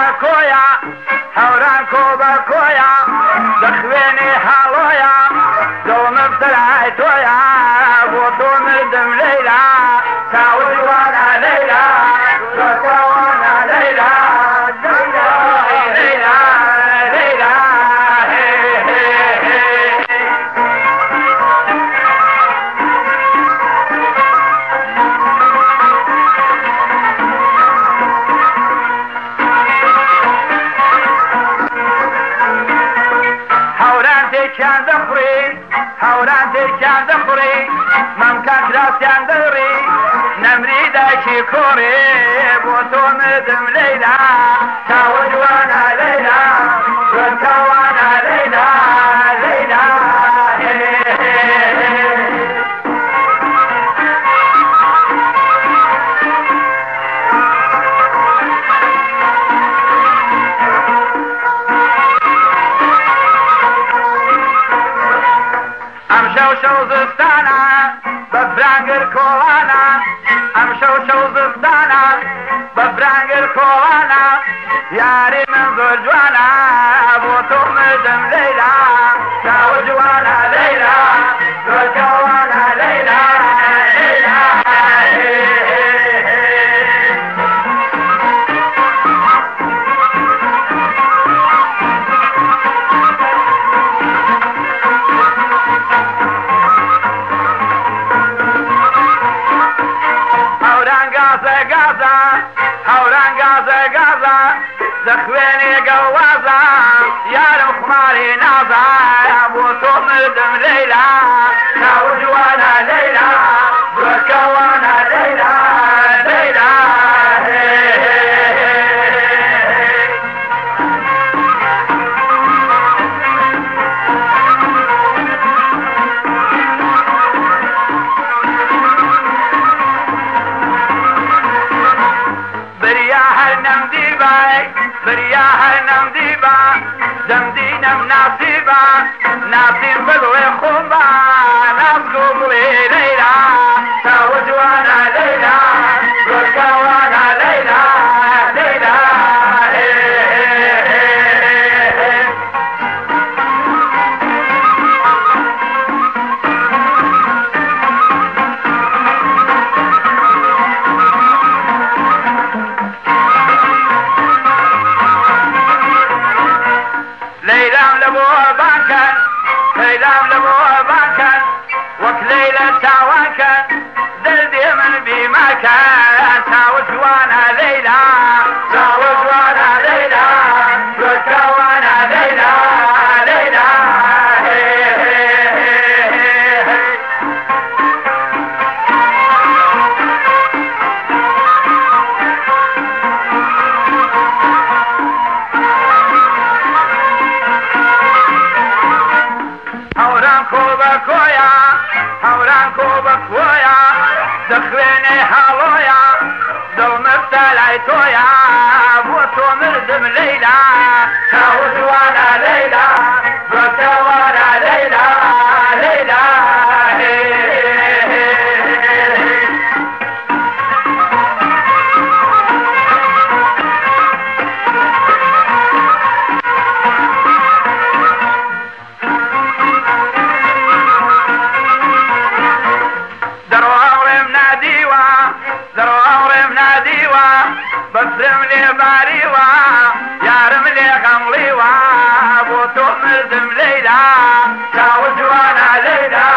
کۆیە هەوران کۆ بە کۆیە دەخوێنی هاڵۆیە دڵمم سەرای تۆیە بۆ تۆ مردم لەیلا چاوەی وانە لەیلا وانە لەیلا لەیلا لەیلا تێکیان دەخوڕی هەوران تێکیان دەخوڕی مەمکان کراسیان دەڕی نەمری دایکی کۆڕێ بۆ تۆ مردم لەیلا چاوە جوانە لەیلا چاوانە لەیلا لەیلا شەو زستانە بە فرانگر کۆڵانە ئەم شەو زستانە بە فرانگر کۆڵانە یاری من زۆر جوانە بۆ تۆ مردم لەیلا چاوە جوانە لەیلا زۆر جوانە لەیلا لەیلا هەوران گازە گازە دەخوێنێ گەڵوازە یارم خوماری نازە بۆ تۆ مردم لەیلا چاوە جوانە لەیلا زۆرکەوانە لەیلا لەیلا بریا هر نم دیبا دمدینم ناسیبا ناسیم بلوی خوبا نامگو بلی لیلا چاو جوانا لیلا گرگوانا لیلا لیلا ليلام لبو باكن وكليلة تاواكن دلدي من بما كان تاوت وانا ليلى تاوت وانا ليلى وانا ليلى ليلى هەوران کۆ بە کۆیە دەخوێنێ هاڵۆیە دڵمە سەلای تۆیە بۆ تۆ مردم لەیلا چاوە جوانە لەیلا زۆرکەوانە لەیلا لەیلا بسرم لي باريوا يارم لي غمليوا بوتو مردم ليلا چاو جوانا ليلا